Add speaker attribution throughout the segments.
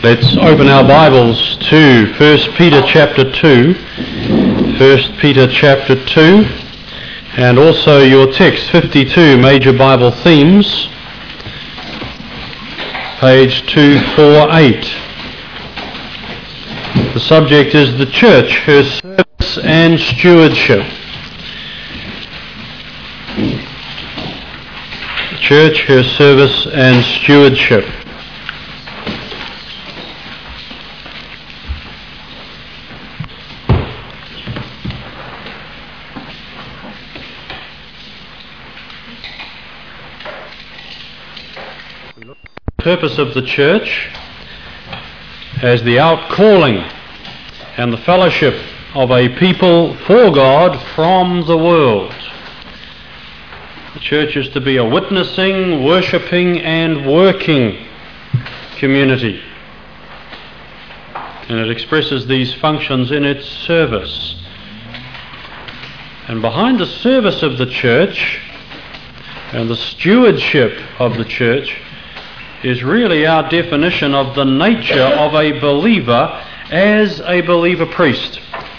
Speaker 1: Let's open our Bibles to 1 Peter chapter 2. 1 Peter chapter 2, and also your text, 52 Major Bible Themes, page 248. The subject is the church, her service and stewardship. The church, her service and stewardship. The purpose of the church as the outcalling and the fellowship of a people for God from the world. The church is to be a witnessing, worshipping and working community, and it expresses these functions in its service. And behind the service of the church and the stewardship of the church is really our definition of the nature of a believer as a believer priest.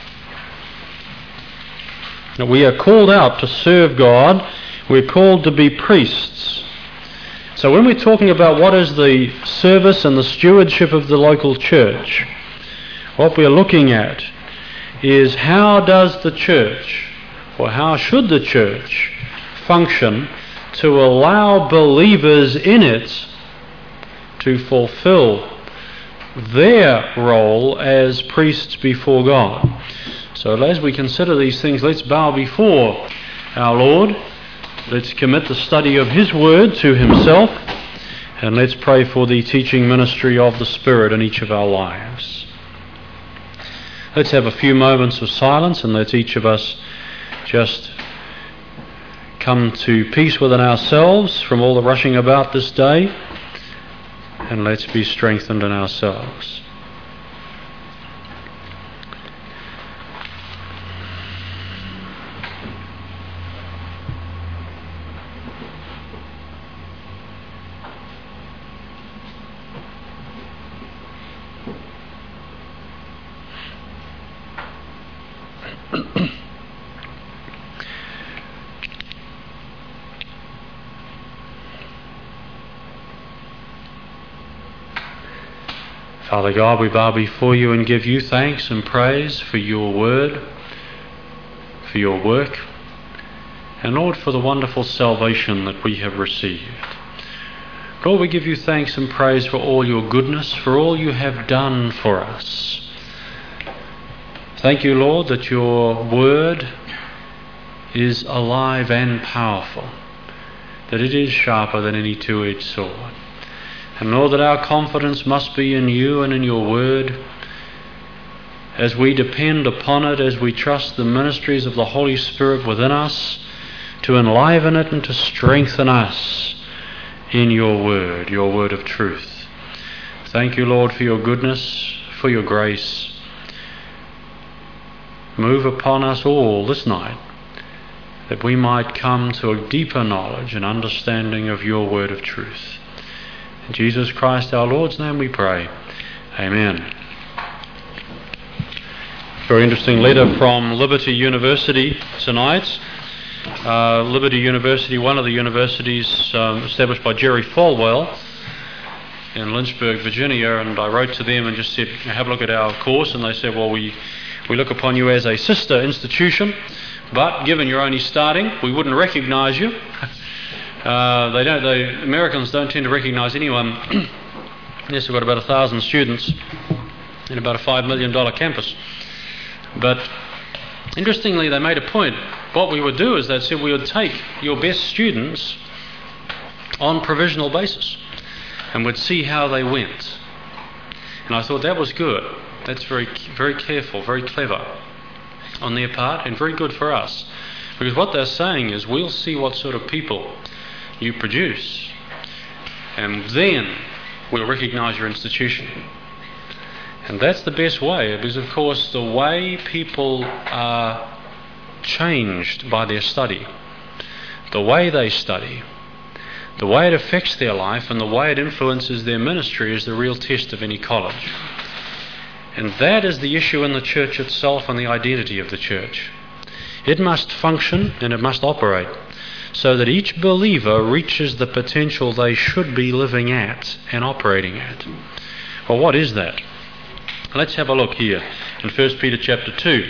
Speaker 1: Now, we are called out to serve God. We're called to be priests. So when we're talking about what is the service and the stewardship of the local church, what we're looking at is how does the church, or how should the church function to allow believers in it to fulfill their role as priests before God. So as we consider these things, let's bow before our Lord. Let's commit the study of His Word to Himself, and let's pray for the teaching ministry of the Spirit in each of our lives. Let's have a few moments of silence, and let's each of us just come to peace within ourselves from all the rushing about this day, and let's be strengthened in ourselves. Father God, we bow before You and give You thanks and praise for Your word, for Your work, and Lord, for the wonderful salvation that we have received. Lord, we give You thanks and praise for all Your goodness, for all You have done for us. Thank You, Lord, that Your word is alive and powerful, that it is sharper than any two-edged sword. And Lord, that our confidence must be in You and in Your word as we depend upon it, as we trust the ministries of the Holy Spirit within us to enliven it and to strengthen us in Your word of truth. Thank You, Lord, for Your goodness, for Your grace. Move upon us all this night, that we might come to a deeper knowledge and understanding of Your word of truth. In Jesus Christ our Lord's name we pray. Amen. Very interesting letter from Liberty University tonight. Liberty University, one of the universities established by Jerry Falwell in Lynchburg, Virginia, and I wrote to them and just said, have a look at our course, and they said, well, we look upon you as a sister institution, but given you're only starting, we wouldn't recognize you. The Americans don't tend to recognize anyone unless we've got about 1,000 students in about a $5 million campus. But interestingly, they made a point. What we would do is they said we would take your best students on provisional basis and would see how they went. And I thought that was good. That's very, very careful, very clever on their part, and very good for us. Because what they're saying is we'll see what sort of people you produce, and then we'll recognize your institution. And that's the best way, because of course the way people are changed by their study, the way they study, The way it affects their life and the way it influences their ministry is the real test of any college. And that is the issue in the church itself and the identity of the church. It must function and it must operate so that each believer reaches the potential they should be living at and operating at. Well, what is that? Let's have a look here in 1 Peter chapter 2.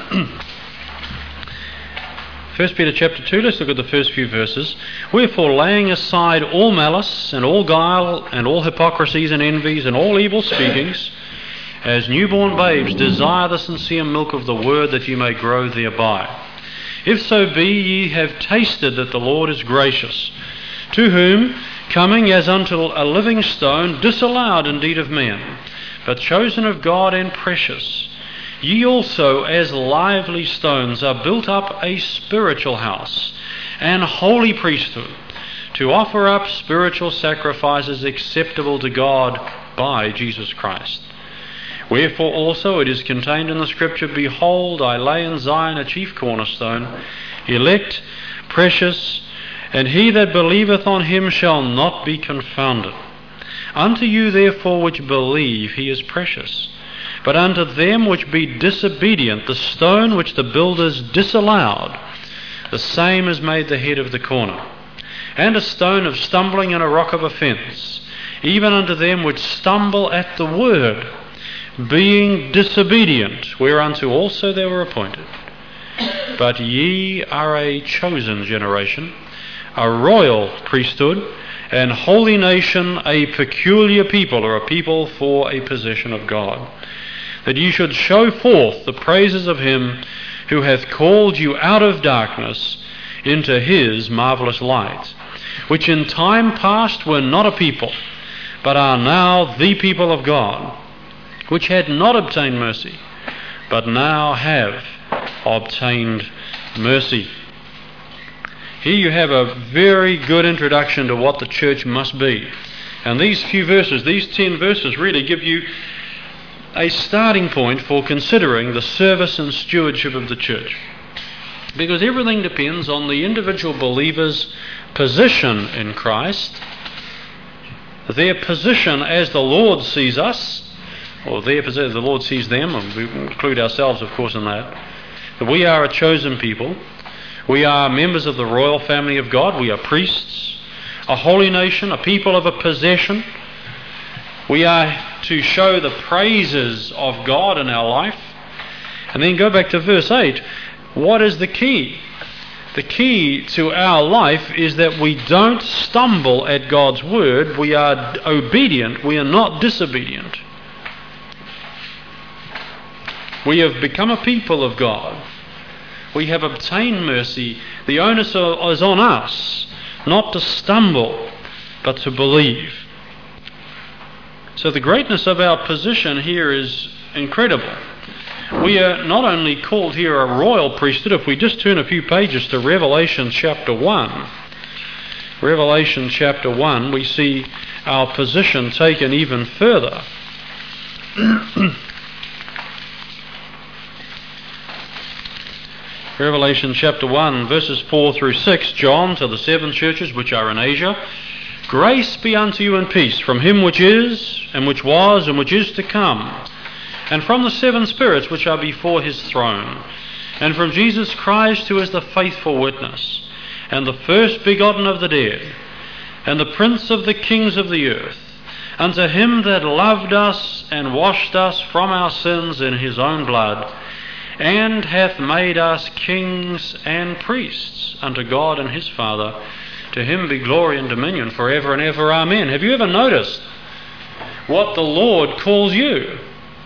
Speaker 1: 1 Peter chapter 2, let's look at the first few verses. Wherefore, laying aside all malice and all guile and all hypocrisies and envies and all evil speakings, as newborn babes desire the sincere milk of the word, that ye may grow thereby. If so be ye have tasted that the Lord is gracious, to whom, coming as unto a living stone, disallowed indeed of men, but chosen of God and precious, ye also as lively stones are built up a spiritual house and holy priesthood, to offer up spiritual sacrifices acceptable to God by Jesus Christ. Wherefore also it is contained in the Scripture, Behold, I lay in Zion a chief cornerstone, elect, precious, and he that believeth on him shall not be confounded. Unto you therefore which believe he is precious. But unto them which be disobedient, the stone which the builders disallowed, the same is made the head of the corner, and a stone of stumbling and a rock of offence, even unto them which stumble at the word, being disobedient, whereunto also they were appointed. But ye are a chosen generation, a royal priesthood, an holy nation, a peculiar people, or a people for a possession of God, that ye should show forth the praises of him who hath called you out of darkness into his marvellous light, which in time past were not a people, but are now the people of God, which had not obtained mercy, but now have obtained mercy. Here you have a very good introduction to what the church must be. And these few verses, these 10 verses, really give you a starting point for considering the service and stewardship of the church. Because everything depends on the individual believer's position in Christ, their position as the Lord sees us, or their position, the Lord sees them, and we include ourselves, of course, in that we are a chosen people. We are members of the royal family of God. We are priests, a holy nation, a people of a possession. We are to show the praises of God in our life. And then go back to verse 8. What is the key? The key to our life is that we don't stumble at God's word. We are obedient. We are not disobedient. We have become a people of God. We have obtained mercy. The onus is on us not to stumble, but to believe. So the greatness of our position here is incredible. We are not only called here a royal priesthood. If we just turn a few pages to Revelation chapter 1, Revelation chapter 1, we see our position taken even further. Revelation chapter 1, verses 4 through 6, John, to the 7 churches which are in Asia, Grace be unto you and peace from him which is, and which was, and which is to come, and from the 7 spirits which are before his throne, and from Jesus Christ, who is the faithful witness, and the first begotten of the dead, and the prince of the kings of the earth, unto him that loved us and washed us from our sins in his own blood, and hath made us kings and priests unto God and his Father. To him be glory and dominion forever and ever. Amen. Have you ever noticed what the Lord calls you?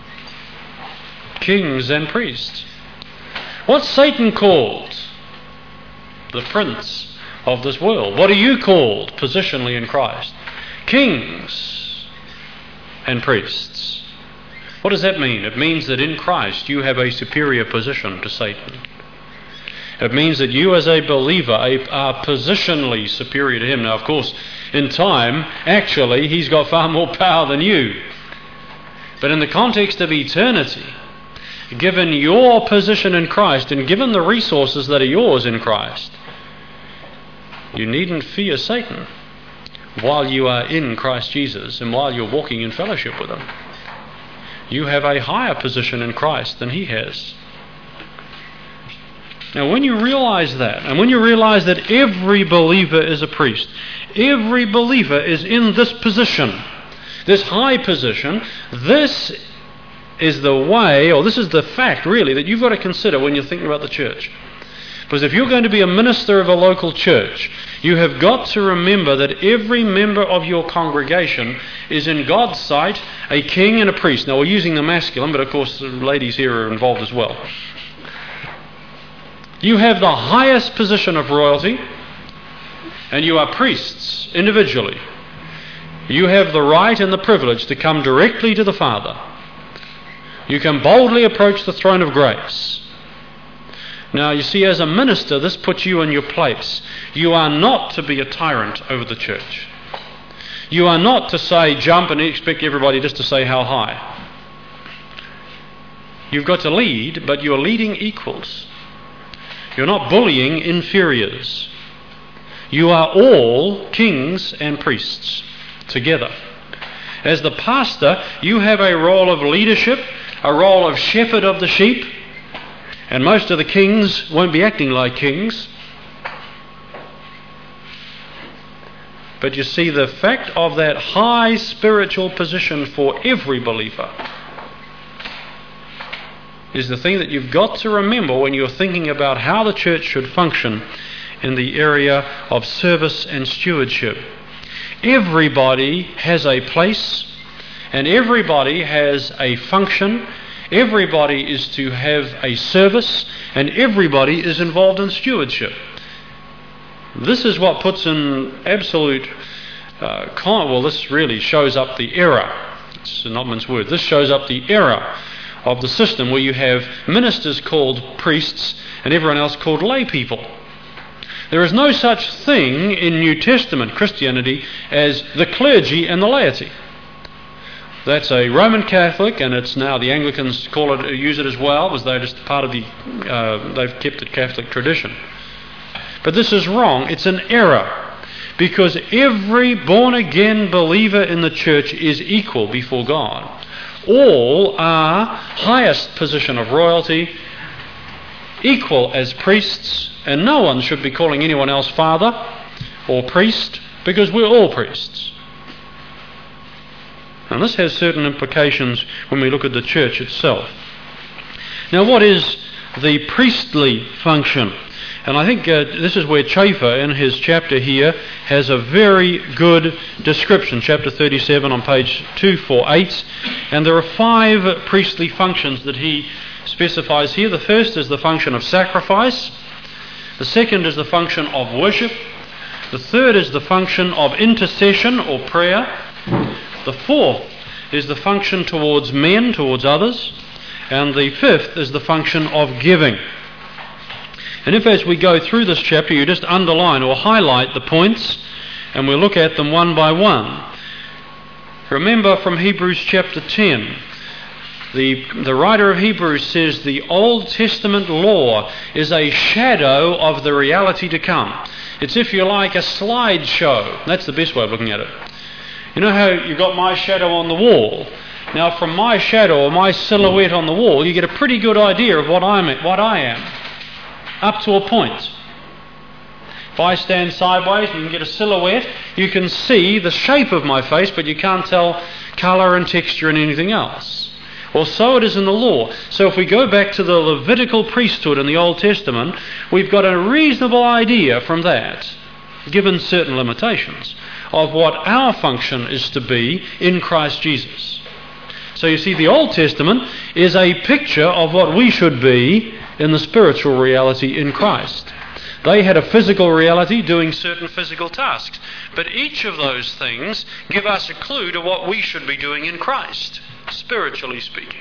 Speaker 1: Kings and priests. What's Satan called? The prince of this world. What are you called positionally in Christ? Kings and priests. What does that mean? It means that in Christ you have a superior position to Satan. It means that you as a believer are positionally superior to him. Now, of course, in time, actually, he's got far more power than you. But in the context of eternity, given your position in Christ and given the resources that are yours in Christ, you needn't fear Satan. while you are in Christ Jesus and while you're walking in fellowship with Him. You have a higher position in Christ than He has. Now, when you realize that, and when you realize that every believer is a priest, every believer is in this position, this high position, this is the way, or this is the fact, really, that you've got to consider when you're thinking about the church. Because if you're going to be a minister of a local church, you have got to remember that every member of your congregation is in God's sight a king and a priest. Now, we're using the masculine, but of course the ladies here are involved as well. You have the highest position of royalty, and you are priests individually. You have the right and the privilege to come directly to the Father. You can boldly approach the throne of grace. Now, you see, as a minister, this puts you in your place. You are not to be a tyrant over the church. You are not to say, jump, and expect everybody just to say how high. You've got to lead, but you're leading equals. You're not bullying inferiors. You are all kings and priests together. As the pastor, you have a role of leadership, a role of shepherd of the sheep, and most of the kings won't be acting like kings. But you see, the fact of that high spiritual position for every believer is the thing that you've got to remember when you're thinking about how the church should function in the area of service and stewardship. Everybody has a place, and everybody has a function. Everybody is to have a service, and everybody is involved in stewardship. This is what puts in absolute this really shows up the error. It's not mince words. This shows up the error of the system where you have ministers called priests and everyone else called lay people. There is no such thing in New Testament Christianity as the clergy and the laity. That's a Roman Catholic, and it's now the Anglicans use it as well, as they're just part of they've kept the Catholic tradition. But this is wrong. It's an error. Because every born-again believer in the church is equal before God. All are highest position of royalty, equal as priests, and no one should be calling anyone else father or priest, because we're all priests. And this has certain implications when we look at the church itself. Now, what is the priestly function? And I think this is where Chafer, in his chapter here, has a very good description. Chapter 37 on page 248. And there are 5 priestly functions that he specifies here. The first is the function of sacrifice. The second is the function of worship. The third is the function of intercession or prayer. The fourth is the function towards men, towards others. And the fifth is the function of giving. And if as we go through this chapter you just underline or highlight the points and we'll look at them one by one. Remember from Hebrews chapter 10, the writer of Hebrews says the Old Testament law is a shadow of the reality to come. It's, if you like, a slideshow. That's the best way of looking at it. You know how you've got my shadow on the wall? Now from my shadow or my silhouette on the wall you get a pretty good idea of what I am. Up to a point. If I stand sideways and you can get a silhouette, you can see the shape of my face, but you can't tell colour and texture and anything else. Well, so it is in the law. So if we go back to the Levitical priesthood in the Old Testament, we've got a reasonable idea from that, given certain limitations, of what our function is to be in Christ Jesus. So you see, the Old Testament is a picture of what we should be in the spiritual reality in Christ. They had a physical reality doing certain physical tasks. But each of those things give us a clue to what we should be doing in Christ, spiritually speaking.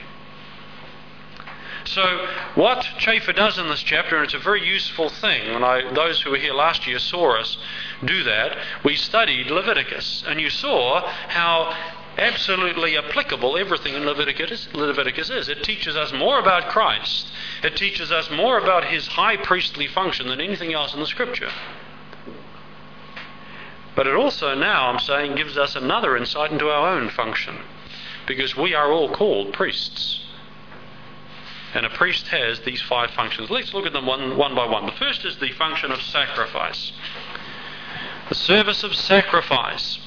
Speaker 1: So what Chafer does in this chapter, and it's a very useful thing, those who were here last year saw us do that, we studied Leviticus, and you saw how absolutely applicable everything in Leviticus is. It teaches us more about Christ. It teaches us more about His high priestly function than anything else in the Scripture. But it also now, I'm saying, gives us another insight into our own function, because we are all called priests. And a priest has these 5 functions. Let's look at them one by one. The first is the function of sacrifice. The service of sacrifice.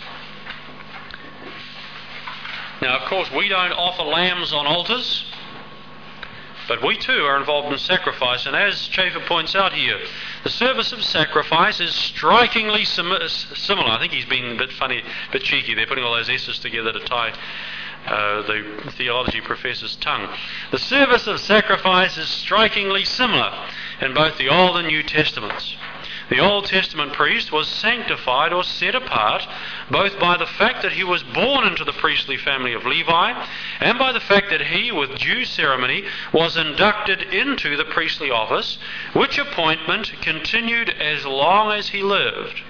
Speaker 1: Now, of course, we don't offer lambs on altars, but we too are involved in sacrifice. And as Chafer points out here, the service of sacrifice is strikingly similar. I think he's been a bit funny, a bit cheeky there, putting all those S's together to tie the theology professor's tongue. The service of sacrifice is strikingly similar in both the Old and New Testaments. The Old Testament priest was sanctified or set apart both by the fact that he was born into the priestly family of Levi and by the fact that he, with due ceremony, was inducted into the priestly office, which appointment continued as long as he lived.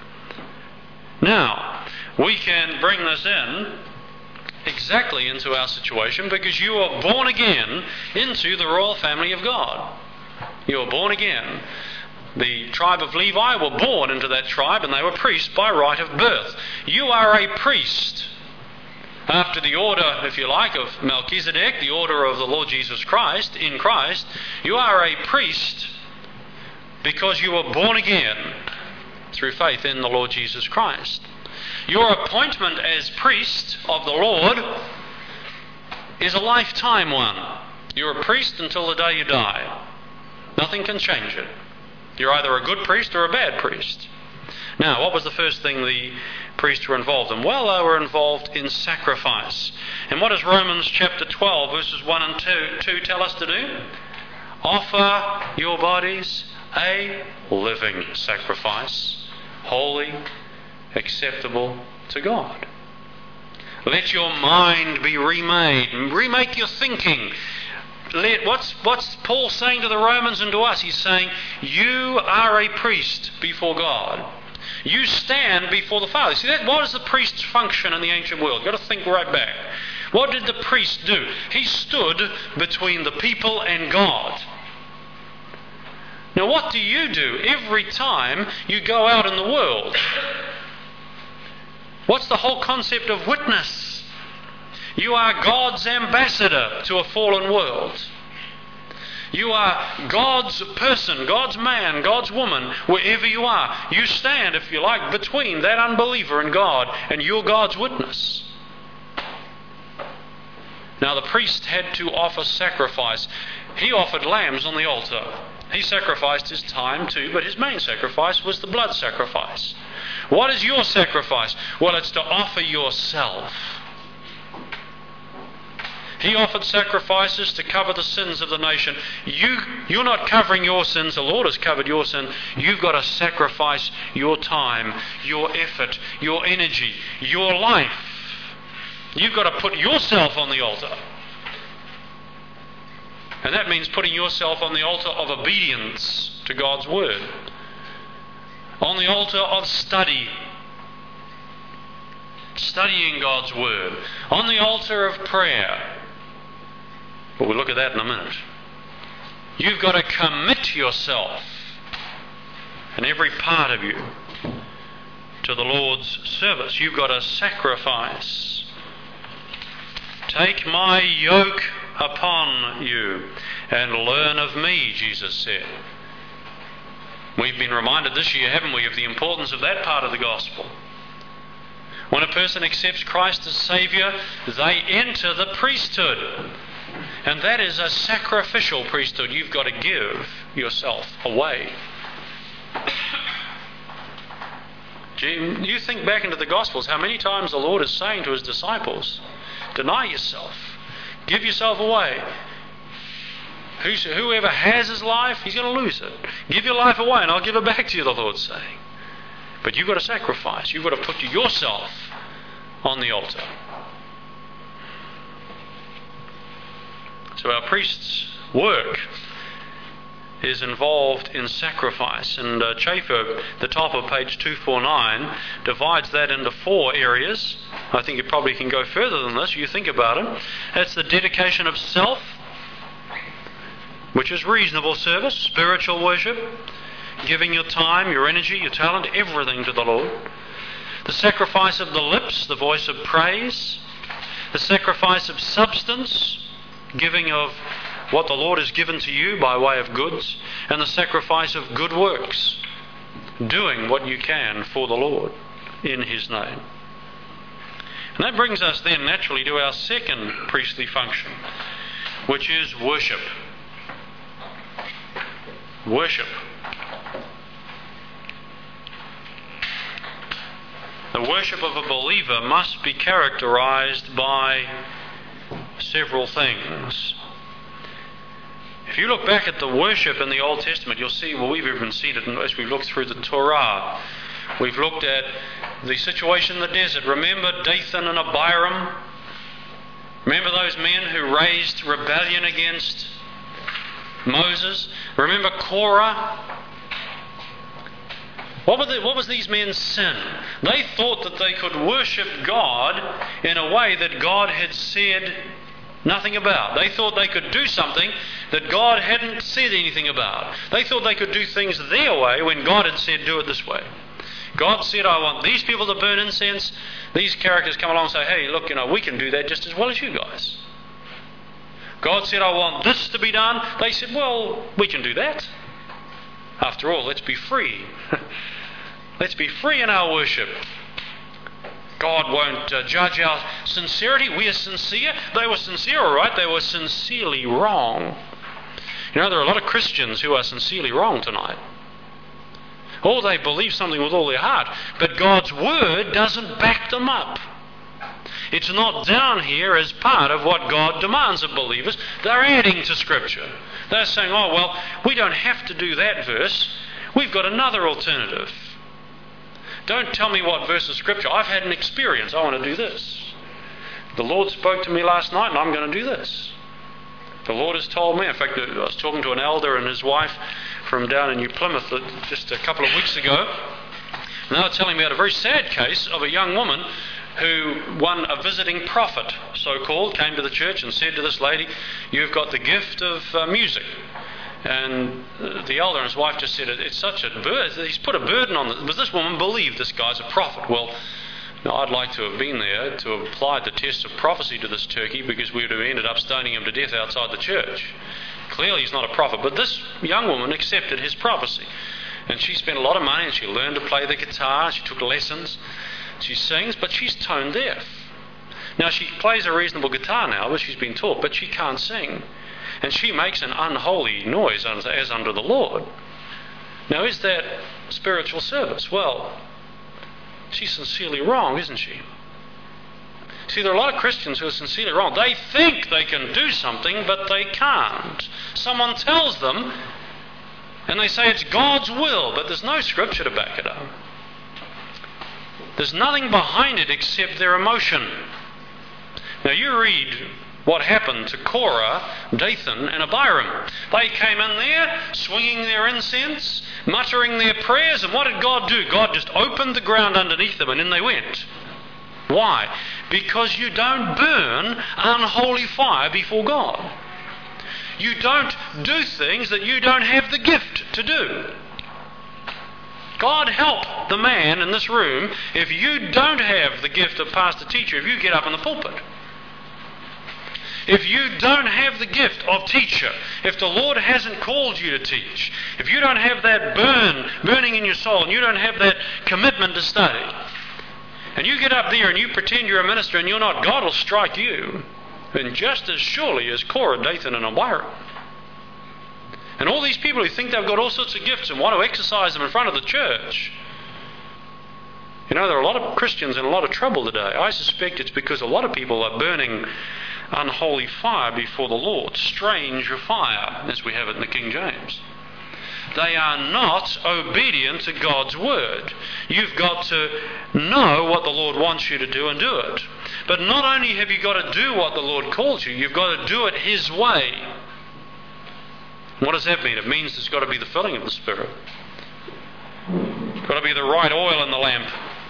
Speaker 1: Now, we can bring this in exactly into our situation because you are born again into the royal family of God. You are born again. The tribe of Levi were born into that tribe and they were priests by right of birth. You are a priest after the order, if you like, of Melchizedek, the order of the Lord Jesus Christ, in Christ. You are a priest because you were born again through faith in the Lord Jesus Christ. Your appointment as priest of the Lord is a lifetime one. You're a priest until the day you die. Nothing can change it. You're either a good priest or a bad priest. Now, what was the first thing the priests were involved in? Well, they were involved in sacrifice. And what does Romans chapter 12, verses 1 and 2 tell us to do? Offer your bodies a living sacrifice, holy, acceptable to God. Let your mind be remade. Remake your thinking. What's Paul saying to the Romans and to us? He's saying, you are a priest before God. You stand before the Father. See, what is the priest's function in the ancient world? You've got to think right back. What did the priest do? He stood between the people and God. Now, what do you do every time you go out in the world? What's the whole concept of witness? You are God's ambassador to a fallen world. You are God's person, God's man, God's woman, wherever you are. You stand, if you like, between that unbeliever and God, and you're God's witness. Now, the priest had to offer sacrifice. He offered lambs on the altar. He sacrificed his time too, but his main sacrifice was the blood sacrifice. What is your sacrifice? Well, it's to offer yourself. He offered sacrifices to cover the sins of the nation. You're not covering your sins. The Lord has covered your sin. You've got to sacrifice your time, your effort, your energy, your life. You've got to put yourself on the altar. And that means putting yourself on the altar of obedience to God's Word. On the altar of study. Studying God's Word. On the altar of prayer. But we'll look at that in a minute. You've got to commit yourself and every part of you to the Lord's service. You've got to sacrifice. Take my yoke upon you and learn of me, Jesus said. We've been reminded this year, haven't we, of the importance of that part of the gospel. When a person accepts Christ as Saviour, they enter the priesthood. And that is a sacrificial priesthood. You've got to give yourself away. You think back into the Gospels, how many times the Lord is saying to His disciples, deny yourself, give yourself away. Whoever has his life, he's going to lose it. Give your life away and I'll give it back to you, the Lord's saying. But you've got to sacrifice. You've got to put yourself on the altar. So our priest's work is involved in sacrifice. And Chafer, the top of page 249, divides that into 4 areas. I think it probably can go further than this. You think about it. That's the dedication of self, which is reasonable service, spiritual worship, giving your time, your energy, your talent, everything to the Lord. The sacrifice of the lips, the voice of praise. The sacrifice of substance, giving of what the Lord has given to you by way of goods. And the sacrifice of good works, doing what you can for the Lord in His name. And that brings us then naturally to our second priestly function, which is worship. Worship. The worship of a believer must be characterized by several things. If you look back at the worship in the Old Testament, you'll see, well, we've even seen it as we look through the Torah. We've looked at the situation in the desert. Remember Dathan and Abiram? Remember those men who raised rebellion against Moses? Remember Korah? What was these men's sin? They thought that they could worship God in a way that God had said nothing about. They thought they could do something that God hadn't said anything about. They thought they could do things their way when God had said, do it this way. God said, I want these people to burn incense. These characters come along and say, hey, look, we can do that just as well as you guys. God said, I want this to be done. They said, well, we can do that. After all, let's be free. Let's be free in our worship. God won't judge our sincerity. We are sincere. They were sincere, all right. They were sincerely wrong. There are a lot of Christians who are sincerely wrong tonight. Or they believe something with all their heart, but God's Word doesn't back them up. It's not down here as part of what God demands of believers. They're adding to Scripture. They're saying, oh, well, we don't have to do that verse. We've got another alternative. Don't tell me what verse of Scripture. I've had an experience. I want to do this. The Lord spoke to me last night and I'm going to do this. The Lord has told me. In fact, I was talking to an elder and his wife from down in New Plymouth just a couple of weeks ago. And they were telling me about a very sad case of a young woman who won a visiting prophet, so-called, came to the church and said to this lady, you've got the gift of music. And the elder and his wife just said, it's such a burden. He's put a burden on it. Does this woman believe this guy's a prophet? Well, no, I'd like to have been there to have applied the test of prophecy to this turkey, because we would have ended up stoning him to death outside the church. Clearly he's not a prophet. But this young woman accepted his prophecy. And she spent a lot of money and she learned to play the guitar. She took lessons. She sings, but she's tone deaf. Now she plays a reasonable guitar now, but she's been taught, but she can't sing. And she makes an unholy noise as unto the Lord. Now is that spiritual service? Well, she's sincerely wrong, isn't she? See, there are a lot of Christians who are sincerely wrong. They think they can do something, but they can't. Someone tells them, and they say it's God's will, but there's no Scripture to back it up. There's nothing behind it except their emotion. Now you read what happened to Korah, Dathan and Abiram. They came in there swinging their incense, muttering their prayers, and what did God do? God just opened the ground underneath them and in they went. Why? Because you don't burn unholy fire before God. You don't do things that you don't have the gift to do. God help the man in this room if you don't have the gift of pastor teacher, if you get up in the pulpit. If you don't have the gift of teacher, if the Lord hasn't called you to teach, if you don't have that burning in your soul, and you don't have that commitment to study, and you get up there and you pretend you're a minister and you're not, God will strike you, and just as surely as Korah, Dathan and Abiram. And all these people who think they've got all sorts of gifts and want to exercise them in front of the church. There are a lot of Christians in a lot of trouble today. I suspect it's because a lot of people are burning unholy fire before the Lord. Strange fire, as we have it in the King James. They are not obedient to God's word. You've got to know what the Lord wants you to do and do it. But not only have you got to do what the Lord calls you, you've got to do it His way. What does that mean? It means there's got to be the filling of the Spirit. There's got to be the right oil in the lamp.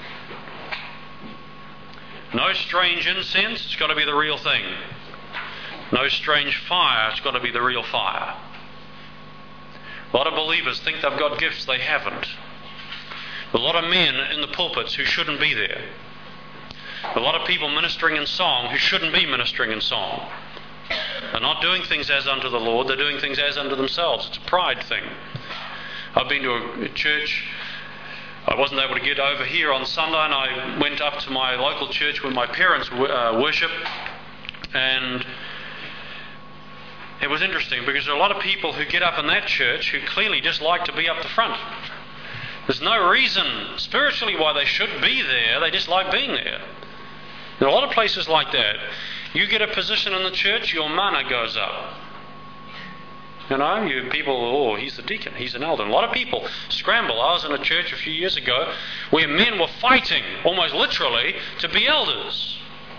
Speaker 1: No strange incense, it's got to be the real thing. No strange fire, it's got to be the real fire. A lot of believers think they've got gifts they haven't. A lot of men in the pulpits who shouldn't be there. A lot of people ministering in song who shouldn't be ministering in song. They're not doing things as unto the Lord, they're doing things as unto themselves. It's a pride thing. I've been to a church. I wasn't able to get over here on Sunday, and I went up to my local church where my parents worship, and it was interesting because there are a lot of people who get up in that church who clearly just like to be up the front. There's no reason spiritually why they should be there, they just like being there. In a lot of places like that, you get a position in the church, your mana goes up. You know, you people, oh, he's the deacon, he's an elder. And a lot of people scramble. I was in a church a few years ago where men were fighting, almost literally, to be elders.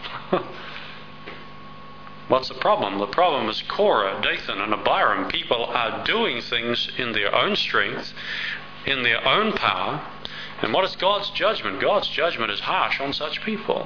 Speaker 1: What's the problem? The problem is Korah, Dathan, and Abiram. People are doing things in their own strength, in their own power. And what is God's judgment? God's judgment is harsh on such people.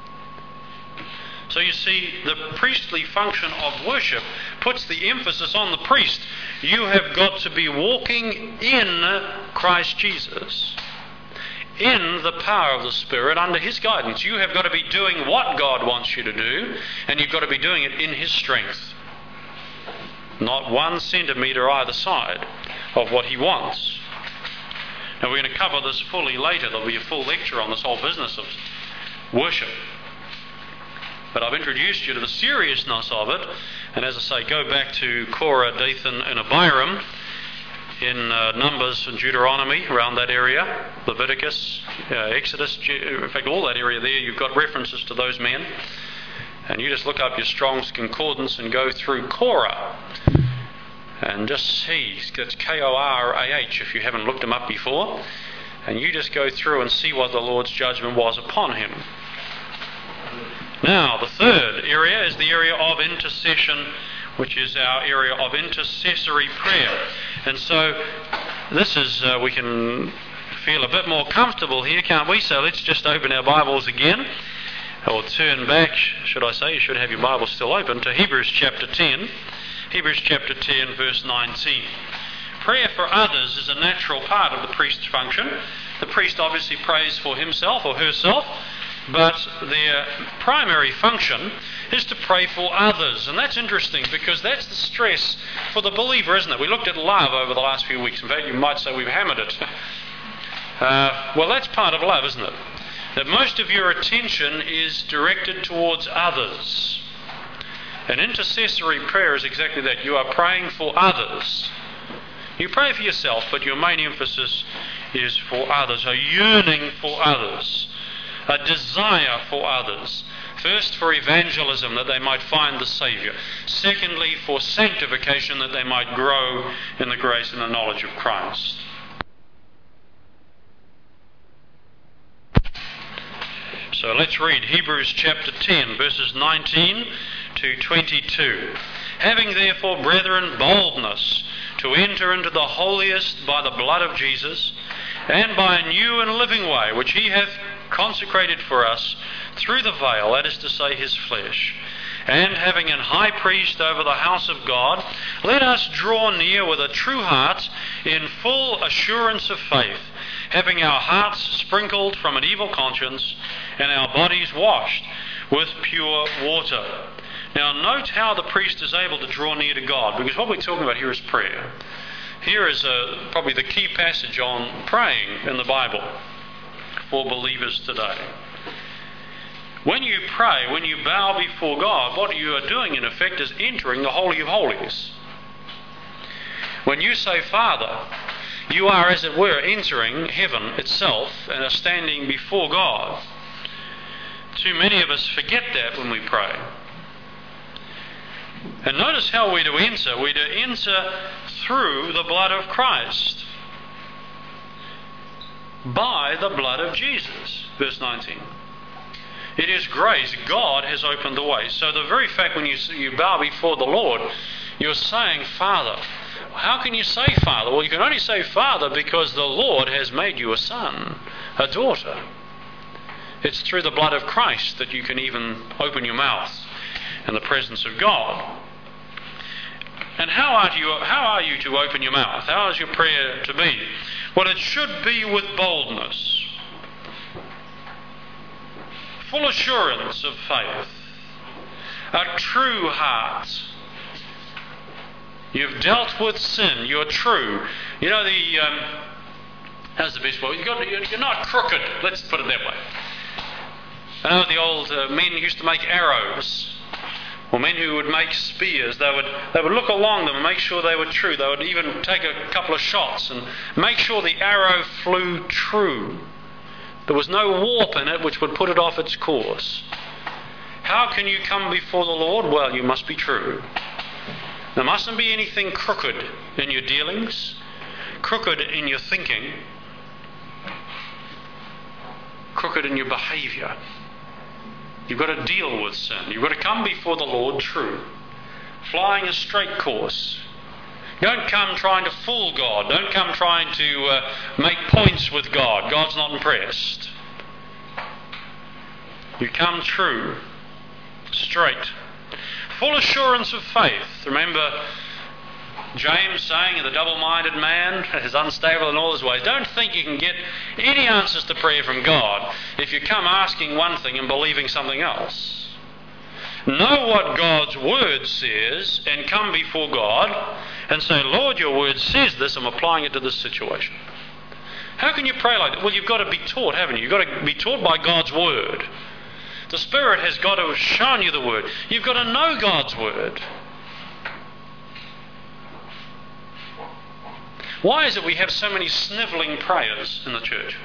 Speaker 1: So you see, the priestly function of worship puts the emphasis on the priest. You have got to be walking in Christ Jesus, in the power of the Spirit, under His guidance. You have got to be doing what God wants you to do, and you've got to be doing it in His strength. Not 1 centimetre either side of what He wants. Now we're going to cover this fully later. There'll be a full lecture on this whole business of worship. But I've introduced you to the seriousness of it, and as I say, go back to Korah, Dathan, and Abiram in Numbers and Deuteronomy, around that area, Leviticus, Exodus, in fact all that area there, you've got references to those men. And you just look up your Strong's Concordance and go through Korah and just see, it's Korah if you haven't looked him up before, and you just go through and see what the Lord's judgment was upon him. Now, the third area is the area of intercession, which is our area of intercessory prayer. And so this is, we can feel a bit more comfortable here, can't we? So let's just open our Bibles again, or turn back, should I say, you should have your Bible still open, to Hebrews chapter 10. Hebrews chapter 10, verse 19. Prayer for others is a natural part of the priest's function. The priest obviously prays for himself or herself, but their primary function is to pray for others. And that's interesting because that's the stress for the believer, isn't it? We looked at love over the last few weeks. In fact, you might say we've hammered it. Well, that's part of love, isn't it? That most of your attention is directed towards others. And intercessory prayer is exactly that. You are praying for others. You pray for yourself, but your main emphasis is for others, a yearning for others, a desire for others. First, for evangelism, that they might find the Saviour. Secondly, for sanctification, that they might grow in the grace and the knowledge of Christ. So let's read Hebrews chapter 10, verses 19 to 22. Having therefore, brethren, boldness to enter into the holiest by the blood of Jesus, and by a new and living way, which He hath consecrated for us through the veil, that is to say, His flesh. And having an high priest over the house of God, let us draw near with a true heart in full assurance of faith, having our hearts sprinkled from an evil conscience and our bodies washed with pure water. Now note how the priest is able to draw near to God, because what we're talking about here is prayer. Here is probably the key passage on praying in the Bible for believers today. When you pray, when you bow before God, what you are doing in effect is entering the Holy of Holies. When you say Father, you are, as it were, entering heaven itself and are standing before God. Too many of us forget that when we pray. And notice how we're to enter. We're to enter through the blood of Christ. By the blood of Jesus. Verse 19. It is grace. God has opened the way. So the very fact when you bow before the Lord, you're saying Father. How can you say Father? Well, you can only say Father because the Lord has made you a son, a daughter. It's through the blood of Christ that you can even open your mouth in the presence of God. And how are you to open your mouth? How is your prayer to be? Well, it should be with boldness, full assurance of faith, a true heart. You've dealt with sin. You're true. You know how's the best word? You're not crooked. Let's put it that way. I know the old men used to make arrows, or men who would make spears. They would look along them and make sure they were true. They would even take a couple of shots and make sure the arrow flew true. There was no warp in it which would put it off its course. How can you come before the Lord? Well, you must be true. There mustn't be anything crooked in your dealings, crooked in your thinking, crooked in your behaviour. You've got to deal with sin. You've got to come before the Lord true, flying a straight course. Don't come trying to fool God. Don't come trying to make points with God. God's not impressed. You come true, straight. Full assurance of faith. Remember James saying, the double-minded man is unstable in all his ways. Don't think you can get any answers to prayer from God if you come asking one thing and believing something else. Know what God's word says and come before God and say, Lord, your word says this, I'm applying it to this situation. How can you pray like that? Well, you've got to be taught, haven't you? You've got to be taught by God's word. The Spirit has got to have shown you the word. You've got to know God's word. Why is it we have so many snivelling prayers in the church?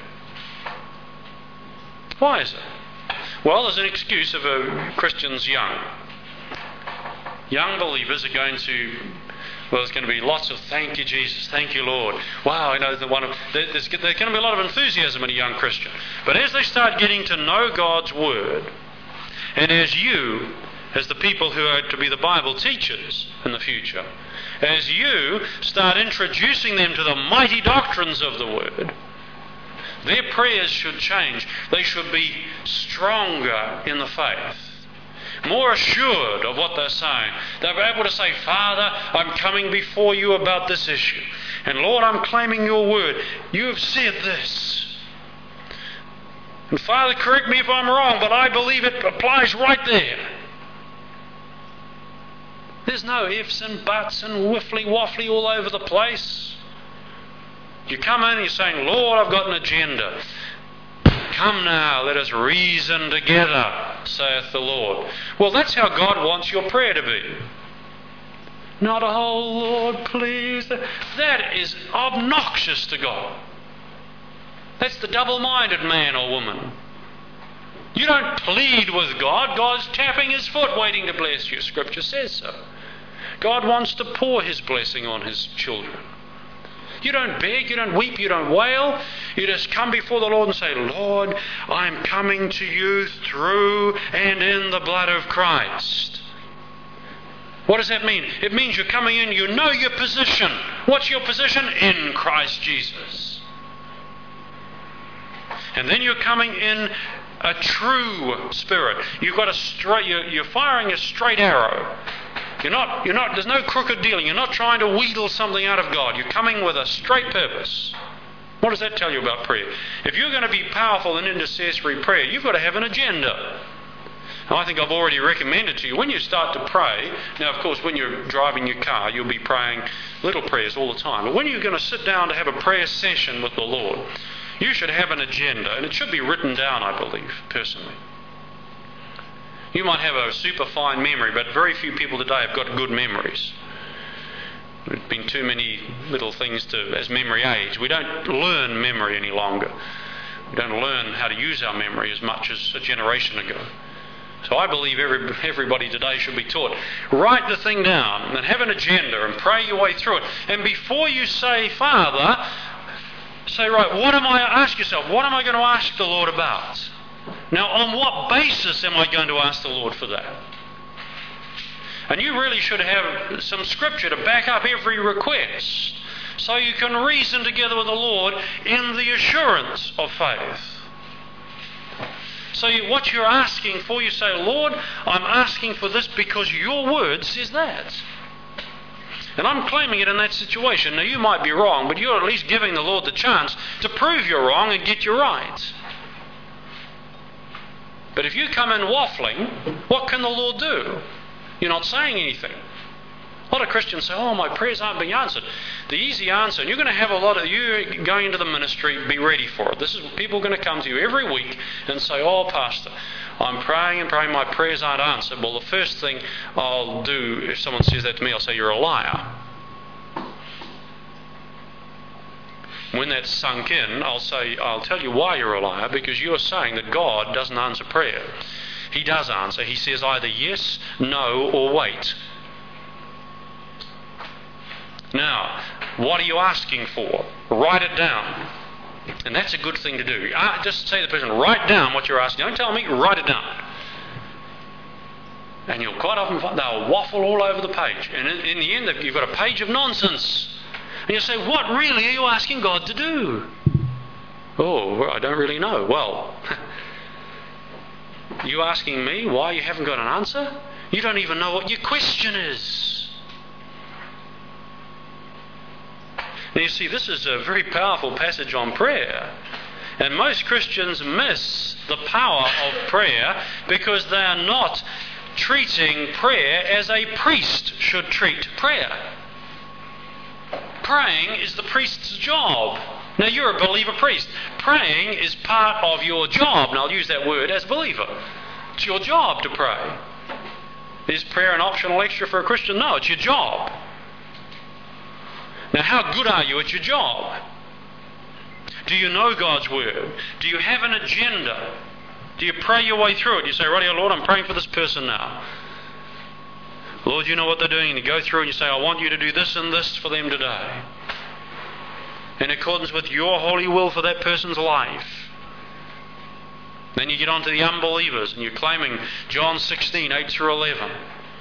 Speaker 1: Why is it? Well, there's an excuse of Christians young. Young believers are going to, well, there's going to be lots of thank you, Jesus, thank you, Lord. Wow, there's going to be a lot of enthusiasm in a young Christian. But as they start getting to know God's Word, and as the people who are to be the Bible teachers in the future, as you start introducing them to the mighty doctrines of the Word, their prayers should change. They should be stronger in the faith, more assured of what they're saying. They'll be able to say, Father, I'm coming before you about this issue. And Lord, I'm claiming your word. You have said this. And Father, correct me if I'm wrong, but I believe it applies right there. There's no ifs and buts and whiffly-waffly all over the place. You come in and you're saying, Lord, I've got an agenda. Come now, let us reason together, saith the Lord. Well, that's how God wants your prayer to be. Not, oh Lord, please. That is obnoxious to God. That's the double-minded man or woman. You don't plead with God. God's tapping his foot waiting to bless you. Scripture says so. God wants to pour his blessing on his children. You don't beg, you don't weep, you don't wail. You just come before the Lord and say, Lord, I'm coming to you through and in the blood of Christ. What does that mean? It means you're coming in, you know your position. What's your position? In Christ Jesus. And then you're coming in a true spirit. You've got you're firing a straight arrow. There's no crooked dealing. You're not trying to wheedle something out of God. You're coming with a straight purpose. What does that tell you about prayer? If you're going to be powerful in intercessory prayer, you've got to have an agenda. Now, I think I've already recommended to you, when you start to pray, now of course when you're driving your car, you'll be praying little prayers all the time. But when you're going to sit down to have a prayer session with the Lord, you should have an agenda, and it should be written down, I believe, personally. You might have a super fine memory, but very few people today have got good memories. There's been too many little things as memory aids. We don't learn memory any longer. We don't learn how to use our memory as much as a generation ago. So I believe everybody today should be taught. Write the thing down and have an agenda and pray your way through it. And before you say, Father, say, right, ask yourself, what am I going to ask the Lord about? Now, on what basis am I going to ask the Lord for that? And you really should have some scripture to back up every request so you can reason together with the Lord in the assurance of faith. So what you're asking for, you say, Lord, I'm asking for this because your word says that. And I'm claiming it in that situation. Now, you might be wrong, but you're at least giving the Lord the chance to prove you're wrong and get you right. But if you come in waffling, what can the Lord do? You're not saying anything. A lot of Christians say, oh, my prayers aren't being answered. The easy answer, and you're going to have a lot of you going into the ministry, be ready for it. This is people are going to come to you every week and say, oh, Pastor, I'm praying and praying, my prayers aren't answered. Well, the first thing I'll do if someone says that to me, I'll say, you're a liar. When that's sunk in, I'll tell you why you're a liar, because you're saying that God doesn't answer prayer. He does answer. He says either yes, no, or wait. Now, what are you asking for? Write it down. And that's a good thing to do. Just say to the person, write down what you're asking. Don't tell me, write it down. And you'll quite often find they'll waffle all over the page. And in the end, you've got a page of nonsense. And you'll say, what really are you asking God to do? Oh, I don't really know. Well, you asking me why you haven't got an answer? You don't even know what your question is. Now you see, this is a very powerful passage on prayer. And most Christians miss the power of prayer because they are not treating prayer as a priest should treat prayer. Praying is the priest's job. Now you're a believer priest. Praying is part of your job. And I'll use that word as believer. It's your job to pray. Is prayer an optional extra for a Christian? No, it's your job. Now, how good are you at your job? Do you know God's Word? Do you have an agenda? Do you pray your way through it? You say, rightio, Lord, I'm praying for this person now. Lord, you know what they're doing. And you go through and you say, I want you to do this and this for them today. In accordance with your holy will for that person's life. Then you get on to the unbelievers and you're claiming John 16, 8 through 11.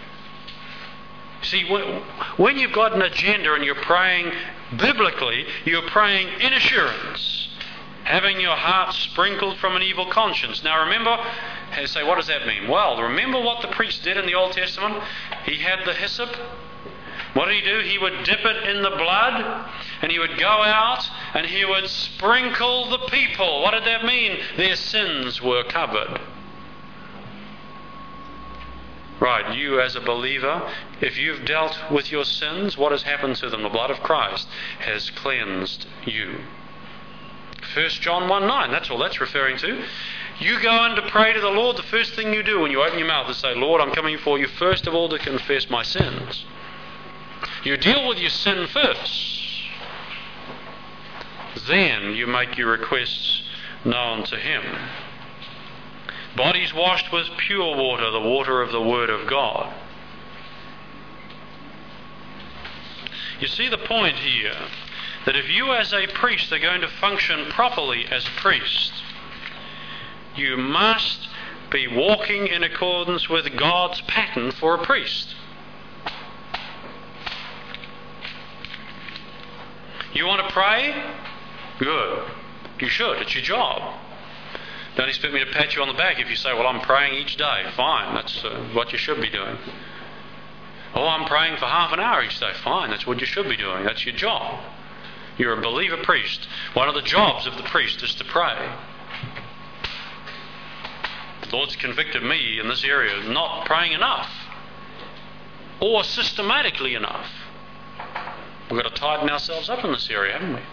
Speaker 1: See, when you've got an agenda and you're praying biblically, you're praying in assurance, having your heart sprinkled from an evil conscience. Now remember, and say, what does that mean? Well, remember what the priest did in the Old Testament? He had the hyssop. What did he do? He would dip it in the blood and he would go out and he would sprinkle the people. What did that mean? Their sins were covered. Right, you as a believer, if you've dealt with your sins, what has happened to them? The blood of Christ has cleansed you. 1 John 1:9, that's all that's referring to. You go in to pray to the Lord, the first thing you do when you open your mouth is say, Lord, I'm coming before you first of all to confess my sins. You deal with your sin first. Then you make your requests known to Him. Bodies washed with pure water, the water of the Word of God. You see the point here, that if you as a priest are going to function properly as a priest, you must be walking in accordance with God's pattern for a priest. You want to pray? Good. You should. It's your job. Don't expect me to pat you on the back if you say, well, I'm praying each day. Fine, that's what you should be doing. Oh, I'm praying for half an hour each day. Fine, that's what you should be doing. That's your job. You're a believer priest. One of the jobs of the priest is to pray. The Lord's convicted me in this area of not praying enough or systematically enough. We've got to tighten ourselves up in this area, haven't we?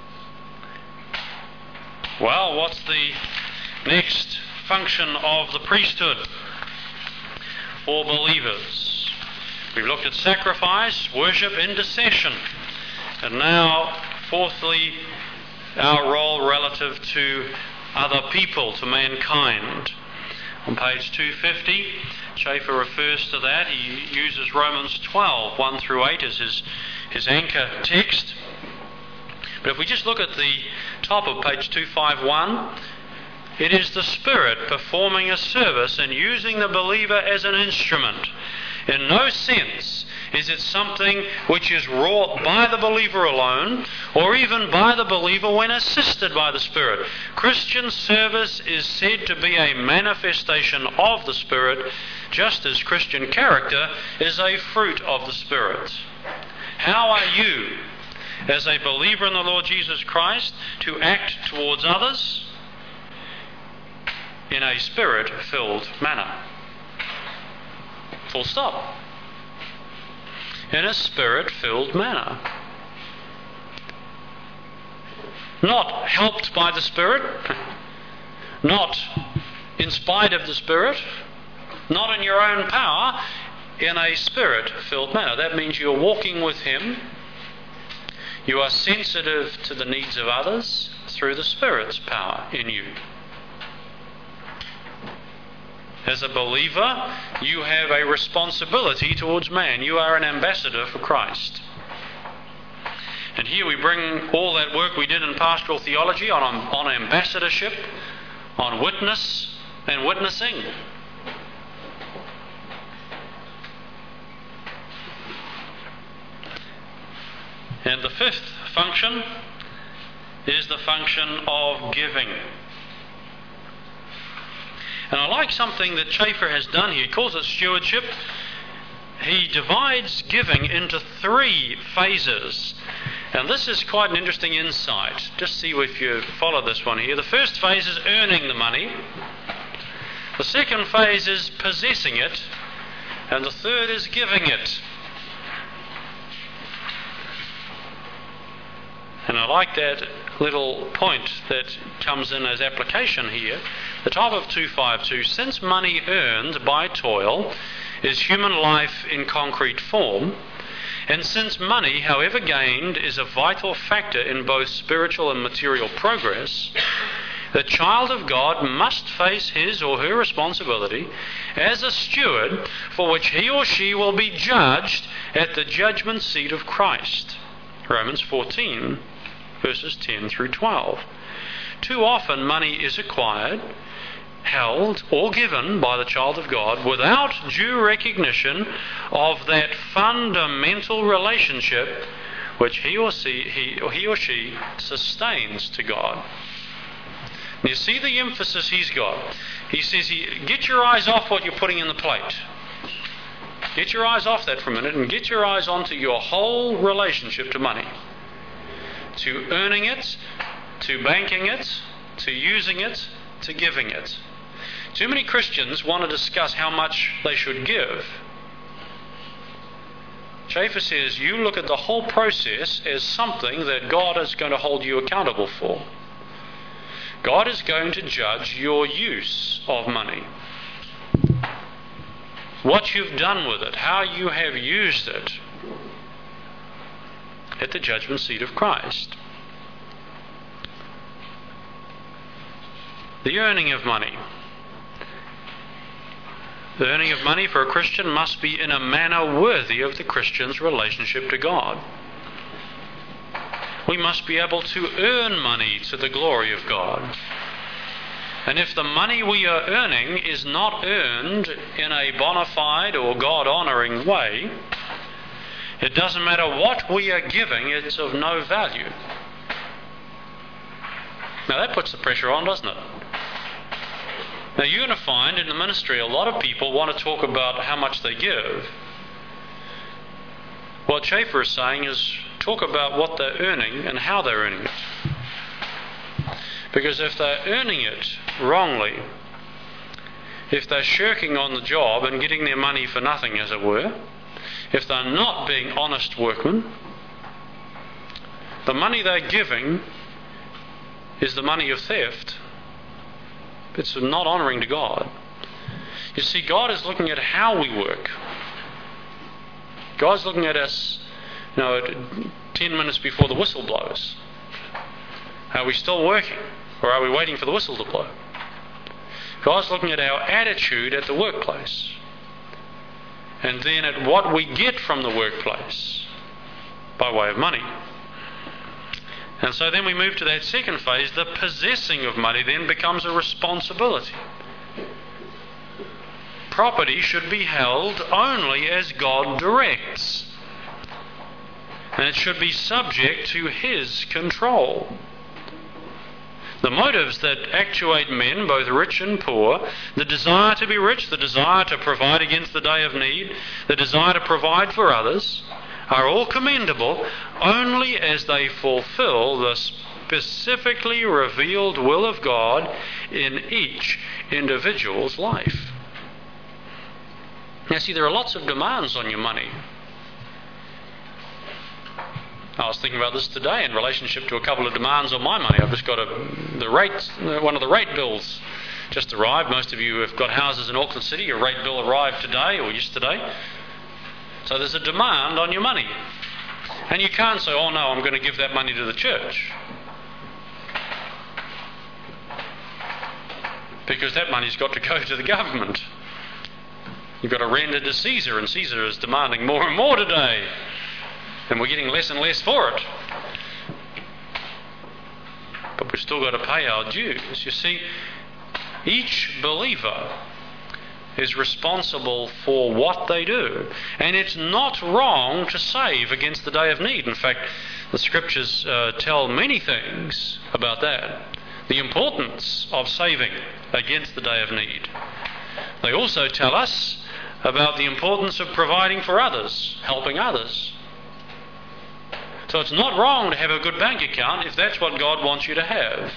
Speaker 1: Well, what's the next function of the priesthood for believers? We've looked at sacrifice, worship, intercession. And now, fourthly, our role relative to other people, to mankind. On page 250, Schaeffer refers to that. He uses Romans 12, 1 through 8 as his anchor text. But if we just look at the top of page 251, it is the Spirit performing a service and using the believer as an instrument. In no sense is it something which is wrought by the believer alone, or even by the believer when assisted by the Spirit. Christian service is said to be a manifestation of the Spirit, just as Christian character is a fruit of the Spirit. How are you, as a believer in the Lord Jesus Christ, to act towards others in a Spirit-filled manner? Full stop. In a Spirit-filled manner. Not helped by the Spirit, not in spite of the Spirit, not in your own power, in a Spirit-filled manner. That means you're walking with Him. You are sensitive to the needs of others through the Spirit's power in you. As a believer, you have a responsibility towards man. You are an ambassador for Christ. And here we bring all that work we did in pastoral theology on ambassadorship, on witness and witnessing. And the fifth function is the function of giving. And I like something that Schaeffer has done here. He calls it stewardship. He divides giving into 3 phases. And this is quite an interesting insight. Just see if you follow this one here. The first phase is earning the money. The second phase is possessing it. And the third is giving it. And I like that little point that comes in as application here. The top of 252, since money earned by toil is human life in concrete form, and since money, however gained, is a vital factor in both spiritual and material progress, the child of God must face his or her responsibility as a steward for which he or she will be judged at the judgment seat of Christ. Romans 14, verses 10 through 12. Too often money is acquired, held, or given by the child of God without due recognition of that fundamental relationship which he or she sustains to God. And you see the emphasis he's got. He says, get your eyes off what you're putting in the plate. Get your eyes off that for a minute and get your eyes onto your whole relationship to money. To earning it, to banking it, to using it, to giving it. Too many Christians want to discuss how much they should give. Schaeffer says you look at the whole process as something that God is going to hold you accountable for. God is going to judge your use of money. What you've done with it, how you have used it at the judgment seat of Christ. The earning of money. The earning of money for a Christian must be in a manner worthy of the Christian's relationship to God. We must be able to earn money to the glory of God. And if the money we are earning is not earned in a bona fide or God-honouring way, it doesn't matter what we are giving, it's of no value. Now that puts the pressure on, doesn't it? Now you're going to find in the ministry a lot of people want to talk about how much they give. What Schaeffer is saying is talk about what they're earning and how they're earning it. Because if they're earning it wrongly, if they're shirking on the job and getting their money for nothing, as it were, if they're not being honest workmen, the money they're giving is the money of theft. It's not honouring to God. You see, God is looking at how we work. God's looking at us, 10 minutes before the whistle blows. Are we still working? Or are we waiting for the whistle to blow? God's looking at our attitude at the workplace. And then at what we get from the workplace by way of money. And so then we move to that second phase. The possessing of money then becomes a responsibility. Property should be held only as God directs. And it should be subject to His control. The motives that actuate men, both rich and poor, the desire to be rich, the desire to provide against the day of need, the desire to provide for others, are all commendable only as they fulfill the specifically revealed will of God in each individual's life. Now see, there are lots of demands on your money. I was thinking about this today in relationship to a couple of demands on my money. I've just got one of the rate bills just arrived. Most of you have got houses in Auckland City. Your rate bill arrived today or yesterday. So there's a demand on your money. And you can't say, oh no, I'm going to give that money to the church. Because that money's got to go to the government. You've got to render to Caesar, and Caesar is demanding more and more today. And we're getting less and less for it. But we've still got to pay our dues. You see, each believer is responsible for what they do. And it's not wrong to save against the day of need. In fact, the scriptures tell many things about that. The importance of saving against the day of need. They also tell us about the importance of providing for others, helping others. So it's not wrong to have a good bank account if that's what God wants you to have.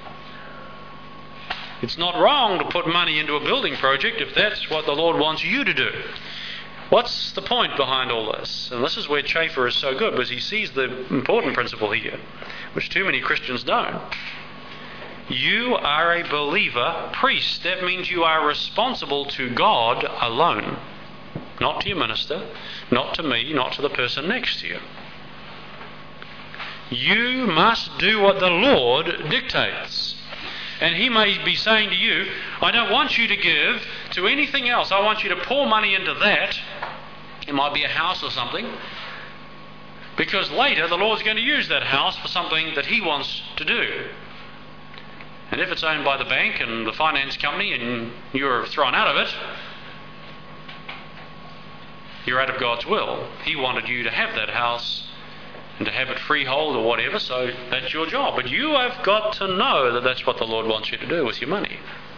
Speaker 1: It's not wrong to put money into a building project if that's what the Lord wants you to do. What's the point behind all this? And this is where Chafer is so good, because he sees the important principle here, which too many Christians don't. You are a believer priest. That means you are responsible to God alone. Not to your minister, not to me, not to the person next to you. You must do what the Lord dictates. And He may be saying to you, I don't want you to give to anything else. I want you to pour money into that. It might be a house or something. Because later the Lord's going to use that house for something that He wants to do. And if it's owned by the bank and the finance company and you're thrown out of it, you're out of God's will. He wanted you to have that house and to have it freehold or whatever, so that's your job. But you have got to know that that's what the Lord wants you to do with your money.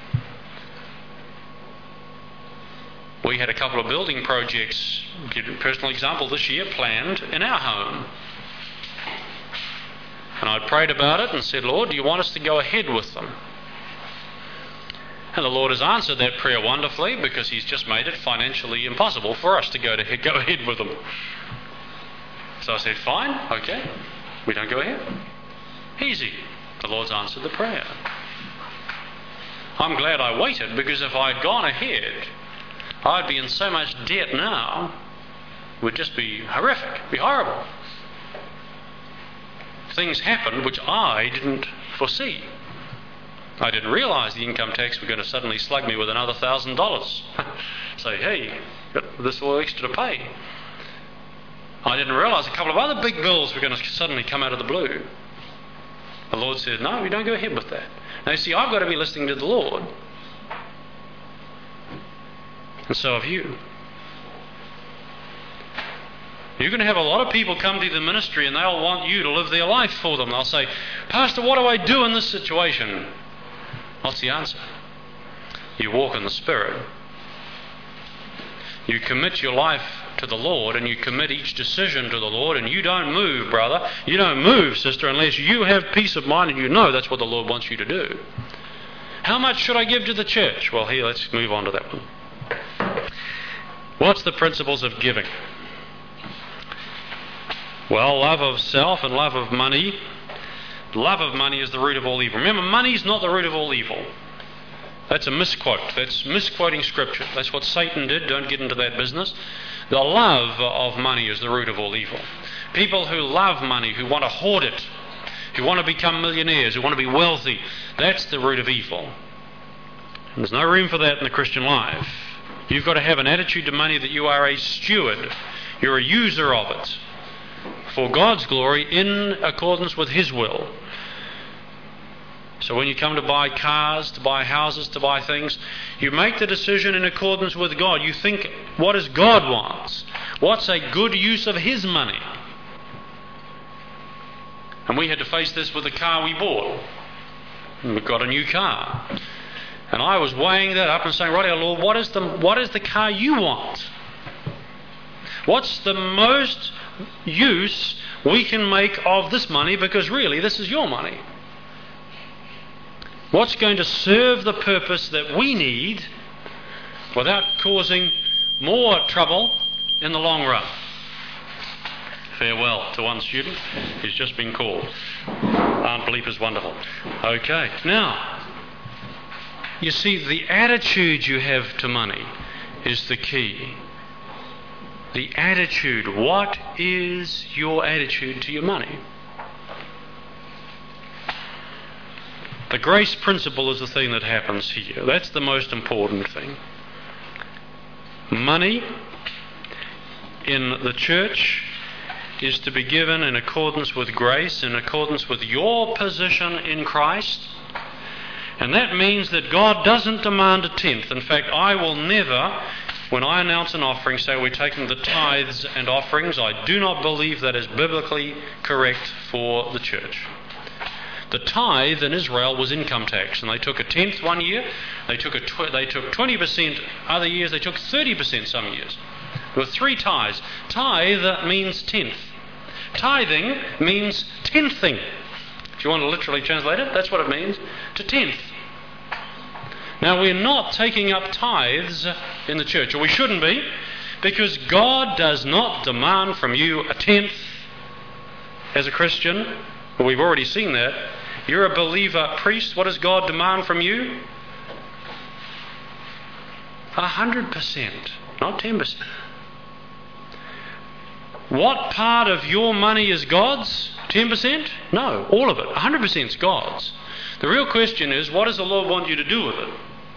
Speaker 1: We had a couple of building projects, give a personal example, this year planned in our home. And I prayed about it and said, Lord, do you want us to go ahead with them? And the Lord has answered that prayer wonderfully, because He's just made it financially impossible for us to go ahead with them. So I said, fine, okay, we don't go ahead. Easy. The Lord's answered the prayer. I'm glad I waited, because if I'd gone ahead, I'd be in so much debt now, it would just be horrific, be horrible. Things happened which I didn't foresee. I didn't realise the income tax were going to suddenly slug me with another $1,000. Say, hey, got this all extra to pay. I didn't realise a couple of other big bills were going to suddenly come out of the blue. The Lord said, no, we don't go ahead with that. Now you see, I've got to be listening to the Lord. And so have you. You're going to have a lot of people come to the ministry and they'll want you to live their life for them. They'll say, Pastor, what do I do in this situation? What's the answer? You walk in the Spirit. You commit your life to the Lord, and you commit each decision to the Lord, and you don't move, brother. You don't move, sister, unless you have peace of mind and you know that's what the Lord wants you to do. How much should I give to the church? Well, here, let's move on to that one. What's the principles of giving? Well, love of self and love of money. Love of money is the root of all evil. Remember, money's not the root of all evil. That's a misquote. That's misquoting Scripture. That's what Satan did. Don't get into that business. The love of money is the root of all evil. People who love money, who want to hoard it, who want to become millionaires, who want to be wealthy, that's the root of evil. And there's no room for that in the Christian life. You've got to have an attitude to money that you are a steward. You're a user of it for God's glory in accordance with His will. So when you come to buy cars, to buy houses, to buy things, you make the decision in accordance with God. You think, what does God want? What's a good use of His money? And we had to face this with the car we bought. And we got a new car. And I was weighing that up and saying, right, Lord, what is the car you want? What's the most use we can make of this money, because really this is your money? What's going to serve the purpose that we need without causing more trouble in the long run? Farewell to one student who's just been called. Aunt Bleeper's wonderful. Okay, now, you see, the attitude you have to money is the key. The attitude. What is your attitude to your money? The grace principle is the thing that happens here. That's the most important thing. Money in the church is to be given in accordance with grace, in accordance with your position in Christ. And that means that God doesn't demand a tenth. In fact, I will never, when I announce an offering, say we're taking the tithes and offerings. I do not believe that is biblically correct for the church. The tithe in Israel was income tax, and they took a tenth one year, they took 20% other years, they took 30% some years. There were 3 tithes. Tithe means tenth. Tithing means tenthing. If you want to literally translate it, that's what it means, to tenth. Now, we're not taking up tithes in the church, or we shouldn't be, because God does not demand from you a tenth as a Christian. Well, we've already seen that. You're a believer priest. What does God demand from you? 100%, not 10%. What part of your money is God's? 10%? No, all of it. 100% is God's. The real question is, what does the Lord want you to do with it?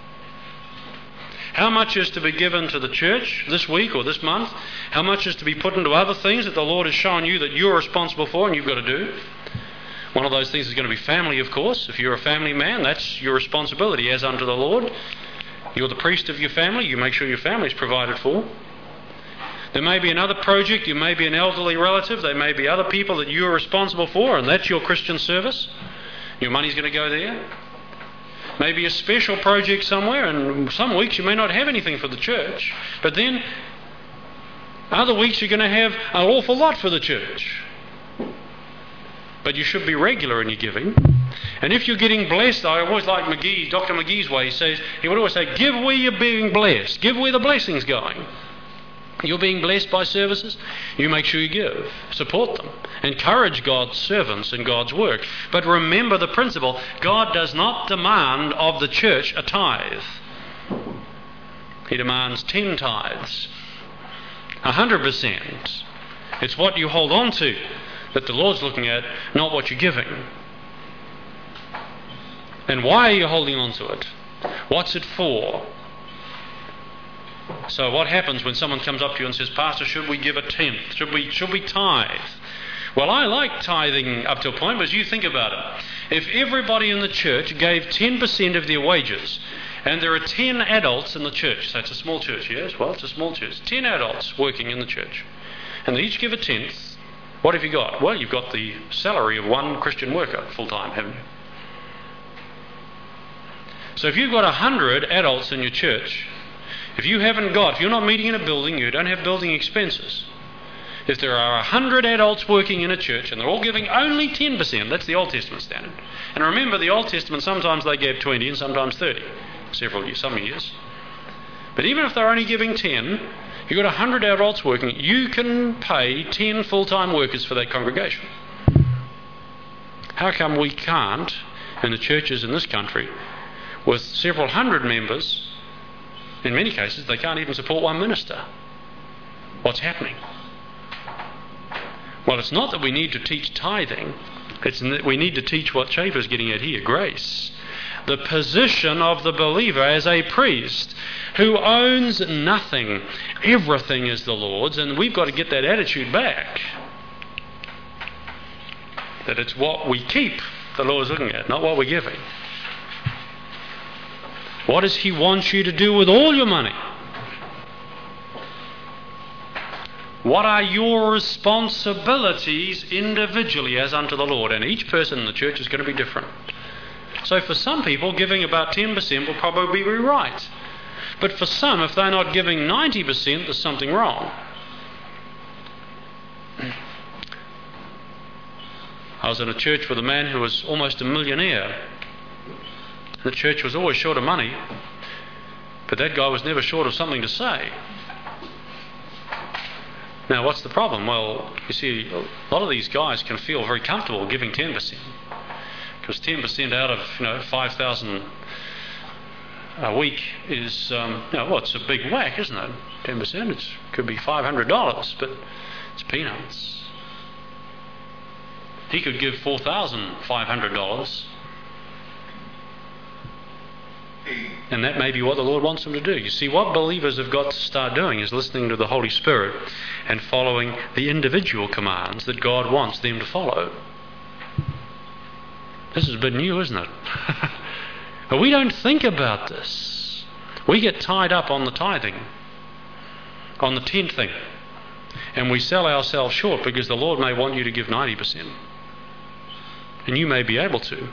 Speaker 1: How much is to be given to the church this week or this month? How much is to be put into other things that the Lord has shown you that you're responsible for and you've got to do? One of those things is going to be family, of course. If you're a family man, that's your responsibility as unto the Lord. You're the priest of your family. You make sure your family is provided for. There may be another project. You may be an elderly relative. There may be other people that you're responsible for, and that's your Christian service. Your money's going to go there. Maybe a special project somewhere, and some weeks you may not have anything for the church. But then other weeks you're going to have an awful lot for the church. But you should be regular in your giving. And if you're getting blessed, I always like Dr. McGee's way. He would always say, give where you're being blessed. Give where the blessing's going. You're being blessed by services, you make sure you give. Support them. Encourage God's servants in God's work. But remember the principle, God does not demand of the church a tithe. He demands 10 tithes. 100%. It's what you hold on to that the Lord's looking at, not what you're giving. And why are you holding on to it? What's it for? So what happens when someone comes up to you and says, Pastor, should we give a tenth? Should we tithe? Well, I like tithing up to a point, but you think about it. If everybody in the church gave 10% of their wages, and there are 10 adults in the church, so it's a small church, yes? Well, it's a small church. 10 adults working in the church, and they each give a tenth. What have you got? Well, you've got the salary of one Christian worker full-time, haven't you? So if you've got 100 adults in your church, if you're not meeting in a building, you don't have building expenses. If there are 100 adults working in a church and they're all giving only 10%, that's the Old Testament standard. And remember, the Old Testament, sometimes they gave 20 and sometimes 30, some years. But even if they're only giving 10, you've got 100 adults working, you can pay 10 full-time workers for that congregation. How come we can't, in the churches in this country, with several hundred members, in many cases they can't even support one minister? What's happening? Well, it's not that we need to teach tithing, it's that we need to teach what Schaefer's getting at here, grace. The position of the believer as a priest who owns nothing. Everything is the Lord's, and we've got to get that attitude back. That it's what we keep the Lord's looking at, not what we're giving. What does He want you to do with all your money? What are your responsibilities individually as unto the Lord? And each person in the church is going to be different. So for some people, giving about 10% will probably be right. But for some, if they're not giving 90%, there's something wrong. I was in a church with a man who was almost a millionaire. The church was always short of money, but that guy was never short of something to say. Now, what's the problem? Well, you see, a lot of these guys can feel very comfortable giving 10%, because 10% out of 5,000 a week is it's a big whack, isn't it? 10%, it could be $500, but it's peanuts. He could give $4,500. And that may be what the Lord wants them to do. You see, what believers have got to start doing is listening to the Holy Spirit and following the individual commands that God wants them to follow. This is a bit new, isn't it? But we don't think about this. We get tied up on the tithing, on the tenthing, and we sell ourselves short because the Lord may want you to give 90%. And you may be able to.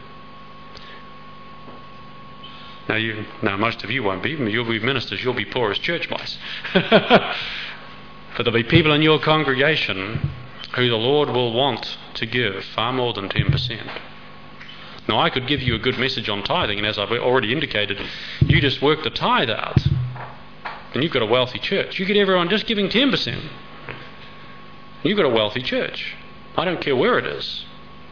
Speaker 1: Now, most of you won't be. You'll be ministers. You'll be poor as church mice. But there'll be people in your congregation who the Lord will want to give far more than 10%. Now, I could give you a good message on tithing, and as I've already indicated, you just work the tithe out, and you've got a wealthy church. You get everyone just giving 10%. You've got a wealthy church. I don't care where it is.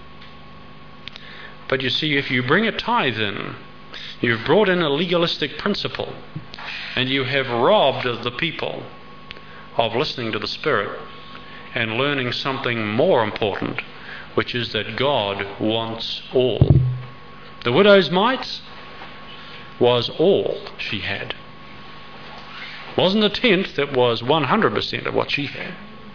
Speaker 1: But you see, if you bring a tithe in, you've brought in a legalistic principle, and you have robbed the people of listening to the Spirit and learning something more important, which is that God wants all. The widow's mite was all she had. It wasn't a tenth, it was 100% of what she had.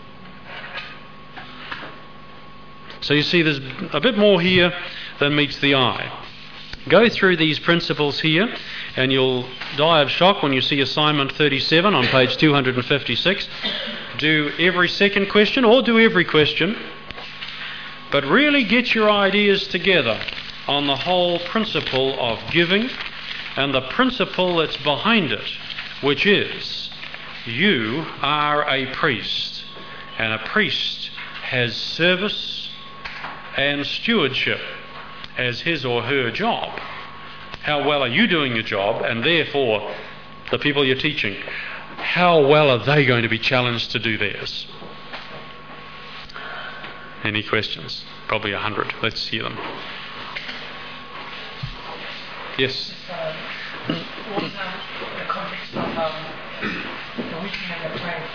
Speaker 1: So you see, there's a bit more here than meets the eye. Go through these principles here, and you'll die of shock when you see assignment 37 on page 256. Do every second question, or do every question, but really get your ideas together on the whole principle of giving and the principle that's behind it, which is you are a priest, and a priest has service and stewardship as his or her job. How well are you doing your job, and therefore the people you're teaching, how well are they going to be challenged to do theirs? Any questions? Probably 100. Let's hear them. Yes?
Speaker 2: What's the context of the weekend and the prayer?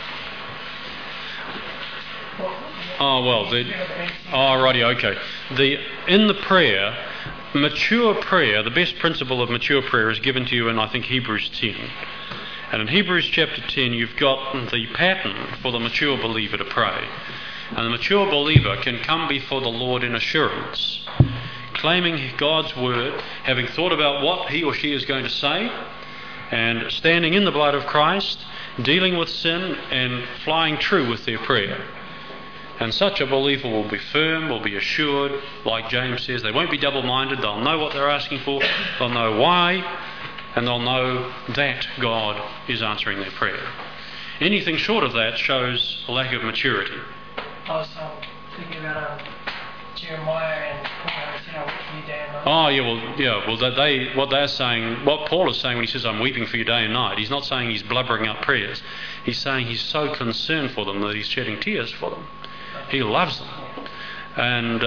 Speaker 1: Righty, okay. In the prayer, mature prayer, the best principle of mature prayer is given to you in, I think, Hebrews 10. And in Hebrews chapter 10, you've got the pattern for the mature believer to pray. And the mature believer can come before the Lord in assurance, claiming God's word, having thought about what he or she is going to say, and standing in the blood of Christ, dealing with sin, and flying true with their prayer. And such a believer will be firm, will be assured, like James says. They won't be double-minded. They'll know what they're asking for. They'll know why, and they'll know that God is answering their prayer. Anything short of that shows a lack of maturity.
Speaker 2: I was thinking about Jeremiah and Paul, weeping day and night.
Speaker 1: Well, what they're saying, what Paul is saying when he says, I'm weeping for you day and night, he's not saying he's blubbering up prayers. He's saying he's so concerned for them that he's shedding tears for them. He loves them. And,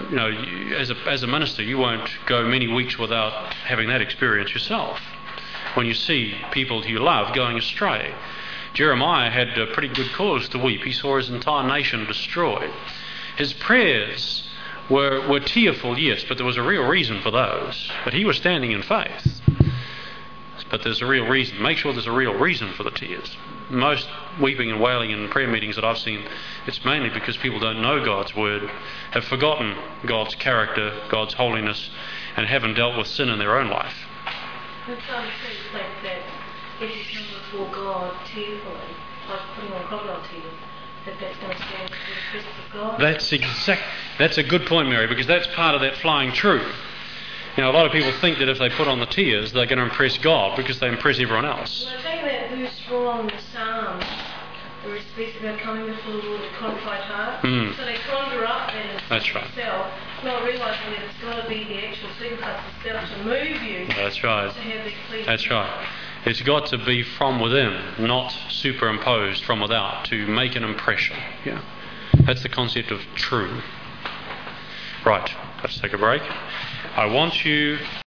Speaker 1: as a minister, you won't go many weeks without having that experience yourself. When you see people you love going astray. Jeremiah had a pretty good cause to weep. He saw his entire nation destroyed. His prayers were tearful, yes, but there was a real reason for those. But he was standing in faith. But there's a real reason. Make sure there's a real reason for the tears. Most weeping and wailing in prayer meetings that I've seen, it's mainly because people don't know God's word, have forgotten God's character, God's holiness, and haven't dealt with sin in their own life.
Speaker 3: But some things like that, if you come before God tearfully, like putting on crocodile tears, that's going to stand for the presence of God? That's a good point, Mary, because that's part of that flying true. A lot of people think that if they put on the tears, they're going to impress God because they impress everyone else. Well, I think that verse 4 in the Psalms, where it speaks about coming before the Lord with a contrite heart.
Speaker 1: Mm.
Speaker 3: So they conjure up that
Speaker 1: That's right.
Speaker 3: itself, not realising that it's got to be the actual sacrifice itself to move you
Speaker 1: That's right.
Speaker 3: to have these pleasing
Speaker 1: That's right. It's got to be from within, not superimposed from without, to make an impression. Yeah. That's the concept of true. Right, let's take a break. I want you